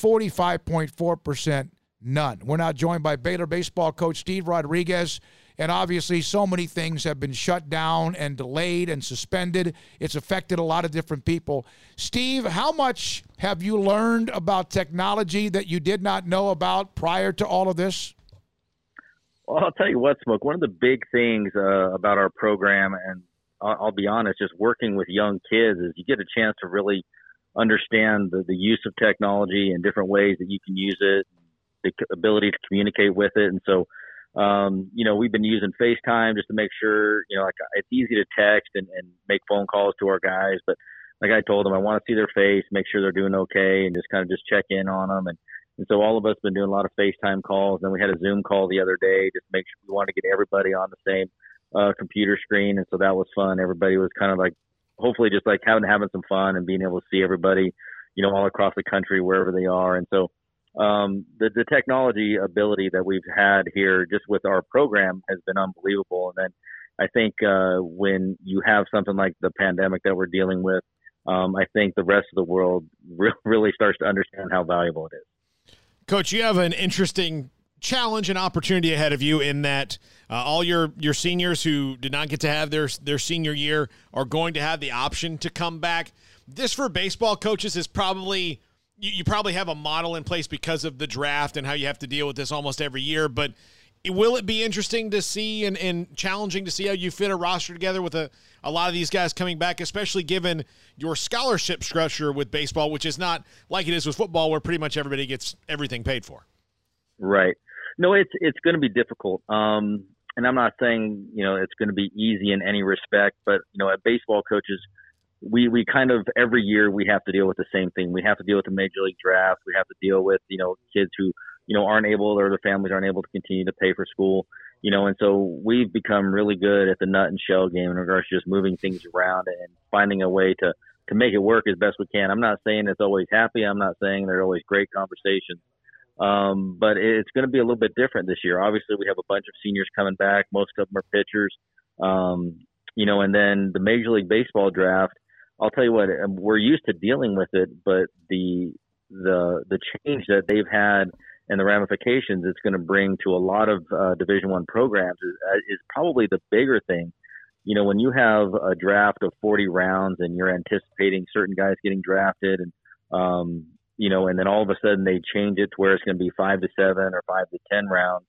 45.4% none. We're now joined by Baylor baseball coach Steve Rodriguez, and obviously so many things have been shut down and delayed and suspended. It's affected a lot of different people. Steve, how much have you learned about technology that you did not know about prior to all of this? Well, I'll tell you what, Smoke, one of the big things about our program, and I'll be honest, just working with young kids, is you get a chance to really understand the use of technology and different ways that you can use it, the ability to communicate with it. And so, we've been using FaceTime just to make sure, like it's easy to text and make phone calls to our guys. But like I told them, I want to see their face, make sure they're doing okay, and just kind of just check in on them. And so all of us been doing a lot of FaceTime calls. Then we had a Zoom call the other day, just to make sure we want to get everybody on the same computer screen. And so that was fun. Everybody was kind of like, hopefully just like having some fun and being able to see everybody, all across the country, wherever they are. And so the technology ability that we've had here just with our program has been unbelievable. And then I think when you have something like the pandemic that we're dealing with, I think the rest of the world really starts to understand how valuable it is. Coach, you have an interesting challenge and opportunity ahead of you in that all your seniors who did not get to have their senior year are going to have the option to come back. This for baseball coaches is probably – you probably have a model in place because of the draft and how you have to deal with this almost every year, but will it be interesting to see and challenging to see how you fit a roster together with a lot of these guys coming back, especially given your scholarship structure with baseball, which is not like it is with football where pretty much everybody gets everything paid for? Right. No, it's going to be difficult. And I'm not saying, it's going to be easy in any respect, but, at baseball coaches, we kind of every year we have to deal with the same thing. We have to deal with the major league draft. We have to deal with, kids who, aren't able or their families aren't able to continue to pay for school, and so we've become really good at the nut and shell game in regards to just moving things around and finding a way to make it work as best we can. I'm not saying it's always happy. I'm not saying there are always great conversations. But it's going to be a little bit different this year. Obviously we have a bunch of seniors coming back. Most of them are pitchers, and then the Major League Baseball draft, I'll tell you what, we're used to dealing with it, but the change that they've had and the ramifications it's going to bring to a lot of Division I programs is probably the bigger thing. When you have a draft of 40 rounds and you're anticipating certain guys getting drafted and then all of a sudden they change it to where it's going to be 5 to 7 or 5 to 10 rounds.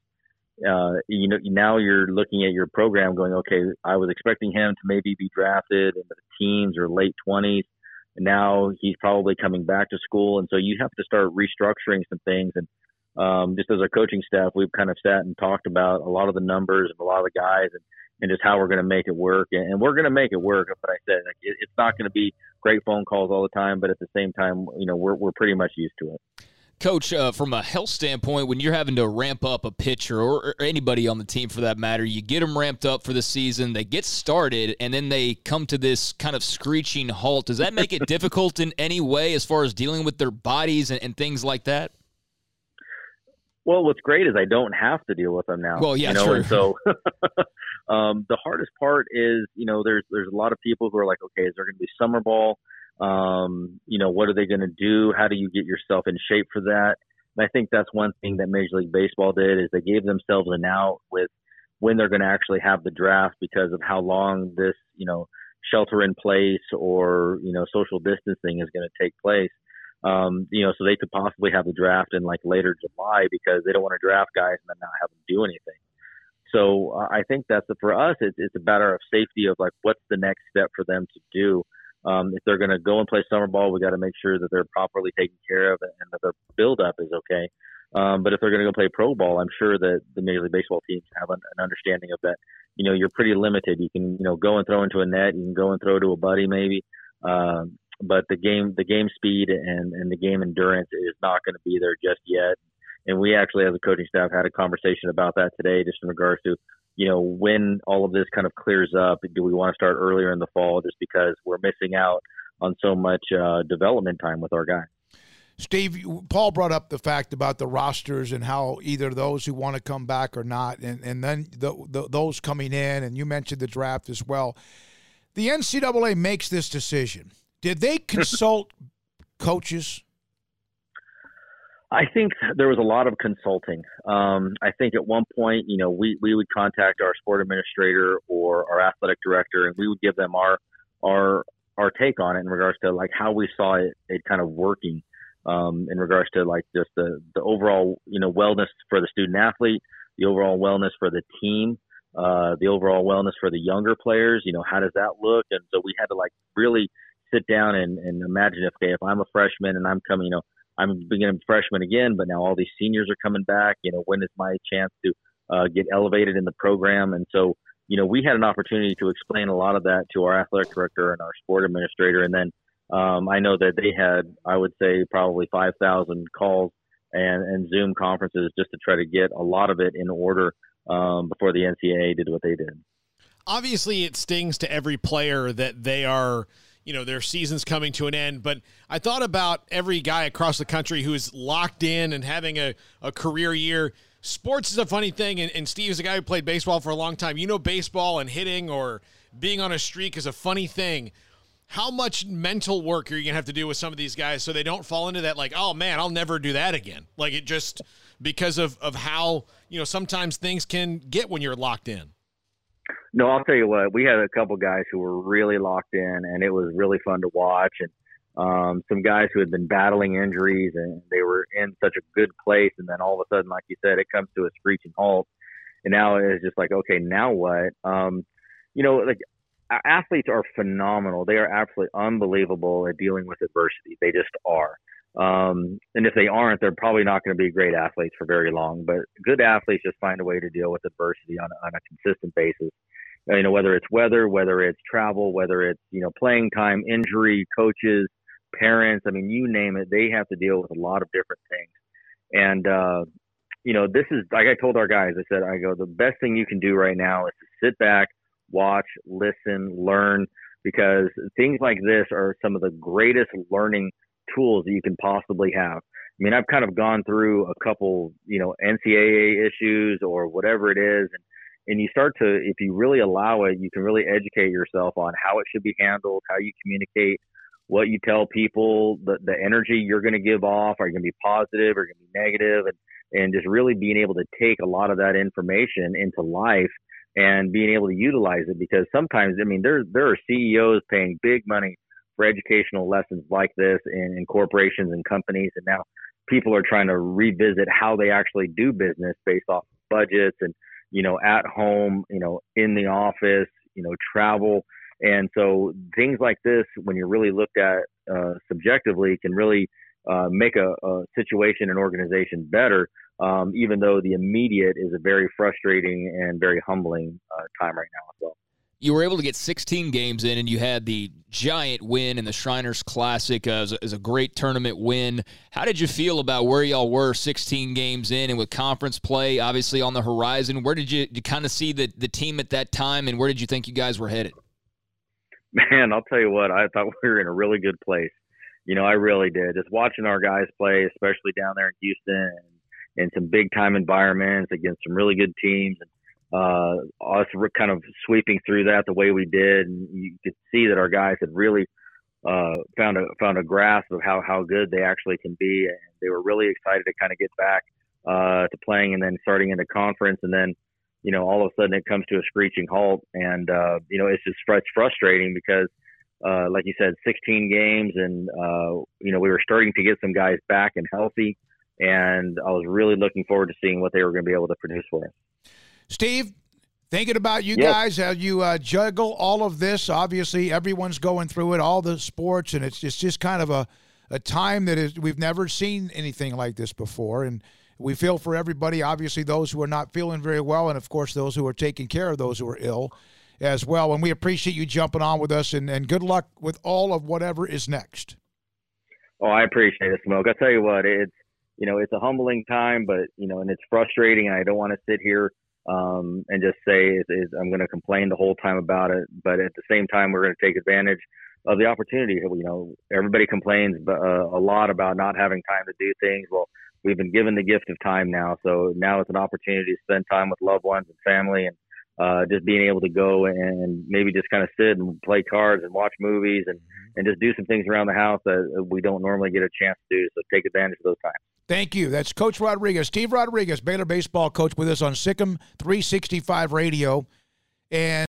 Now you're looking at your program going, okay, I was expecting him to maybe be drafted in the teens or late 20s. And now he's probably coming back to school. And so you have to start restructuring some things. And just as a coaching staff, we've kind of sat and talked about a lot of the numbers of a lot of the guys and just how we're going to make it work. And we're going to make it work. But I said, it's not going to be great phone calls all the time. But at the same time, we're pretty much used to it. Coach, from a health standpoint, when you're having to ramp up a pitcher or anybody on the team for that matter, you get them ramped up for the season, they get started, and then they come to this kind of screeching halt. Does that make it difficult in any way as far as dealing with their bodies and things like that? Well, what's great is I don't have to deal with them now. Well, yeah, true. And so the hardest part is, there's a lot of people who are like, okay, is there going to be summer ball? What are they going to do? How do you get yourself in shape for that? And I think that's one thing that Major League Baseball did is they gave themselves an out with when they're going to actually have the draft because of how long this, shelter in place or, social distancing is going to take place. So they could possibly have the draft in like later July because they don't want to draft guys and then not have them do anything. So I think that's for us, it's a matter of safety of like, what's the next step for them to do? If they're going to go and play summer ball, we got to make sure that they're properly taken care of and that their build-up is okay. But if they're going to go play pro ball, I'm sure that the Major League Baseball teams have an understanding of that. You're pretty limited. You can, go and throw into a net. You can go and throw to a buddy maybe. But the game speed and the game endurance is not going to be there just yet. And we actually, as a coaching staff, had a conversation about that today, just in regards to, when all of this kind of clears up, do we want to start earlier in the fall just because we're missing out on so much development time with our guys? Steve, Paul brought up the fact about the rosters and how either those who want to come back or not, and then those coming in, and you mentioned the draft as well. The NCAA makes this decision. Did they consult coaches? I think there was a lot of consulting. I think at one point, we would contact our sport administrator or our athletic director, and we would give them our take on it in regards to like how we saw it kind of working, in regards to like just the overall, wellness for the student athlete, the overall wellness for the team, the overall wellness for the younger players, how does that look? And so we had to like really sit down and imagine if I'm a freshman and I'm coming, I'm beginning freshman again, but now all these seniors are coming back. When is my chance to get elevated in the program? And so, we had an opportunity to explain a lot of that to our athletic director and our sport administrator. And then I know that they had, I would say, probably 5,000 calls and Zoom conferences just to try to get a lot of it in order before the NCAA did what they did. Obviously, it stings to every player that they are – their season's coming to an end. But I thought about every guy across the country who is locked in and having a career year. Sports is a funny thing, and Steve is a guy who played baseball for a long time. Baseball and hitting or being on a streak is a funny thing. How much mental work are you going to have to do with some of these guys so they don't fall into that, like, oh, man, I'll never do that again? Like, it just because of how, sometimes things can get when you're locked in. No, I'll tell you what, we had a couple guys who were really locked in, and it was really fun to watch. And some guys who had been battling injuries, and they were in such a good place. And then all of a sudden, like you said, it comes to a screeching halt. And now it's just like, okay, now what? Like athletes are phenomenal. They are absolutely unbelievable at dealing with adversity. They just are. And if they aren't, they're probably not going to be great athletes for very long. But good athletes just find a way to deal with adversity on a consistent basis. Whether it's weather, whether it's travel, whether it's, playing time, injury, coaches, parents, you name it, they have to deal with a lot of different things. And, this is, like I told our guys, the best thing you can do right now is to sit back, watch, listen, learn, because things like this are some of the greatest learning tools that you can possibly have. I've kind of gone through a couple, NCAA issues or whatever it is. And you start to, if you really allow it, you can really educate yourself on how it should be handled, how you communicate, what you tell people, the energy you're going to give off. Are you going to be positive or going to be negative? And just really being able to take a lot of that information into life and being able to utilize it. Because sometimes, there are CEOs paying big money for educational lessons like this in corporations and companies. And now people are trying to revisit how they actually do business based off budgets and, at home, in the office, travel. And so things like this, when you're really looked at subjectively, can really make a situation and organization better, even though the immediate is a very frustrating and very humbling time right now as well. You were able to get 16 games in, and you had the giant win in the Shriners Classic as a great tournament win. How did you feel about where y'all were 16 games in and with conference play obviously on the horizon? Where did you kind of see the team at that time, and where did you think you guys were headed? Man, I'll tell you what, I thought we were in a really good place. I really did. Just watching our guys play, especially down there in Houston and some big-time environments against some really good teams, and us kind of sweeping through that the way we did, and you could see that our guys had really found a grasp of how good they actually can be, and they were really excited to kind of get back to playing and then starting into conference, and then all of a sudden it comes to a screeching halt, and it's frustrating because like you said, 16 games, and we were starting to get some guys back and healthy, and I was really looking forward to seeing what they were going to be able to produce for us. Steve, thinking about you guys, how you juggle all of this. Obviously, everyone's going through it, all the sports, and it's just kind of a time that we've never seen anything like this before. And we feel for everybody, obviously those who are not feeling very well, and, of course, those who are taking care of those who are ill as well. And we appreciate you jumping on with us, and good luck with all of whatever is next. Oh, I appreciate it, Smoke. I tell you what, it's a humbling time, but, and it's frustrating. I don't want to sit here and just say I'm going to complain the whole time about it. But at the same time, we're going to take advantage of the opportunity. Everybody complains a lot about not having time to do things. Well, we've been given the gift of time now. So now it's an opportunity to spend time with loved ones and family and just being able to go and maybe just kind of sit and play cards and watch movies and just do some things around the house that we don't normally get a chance to do. So take advantage of those times. Thank you. That's Coach Rodriguez, Steve Rodriguez, Baylor baseball coach, with us on Sikkim 365 Radio. And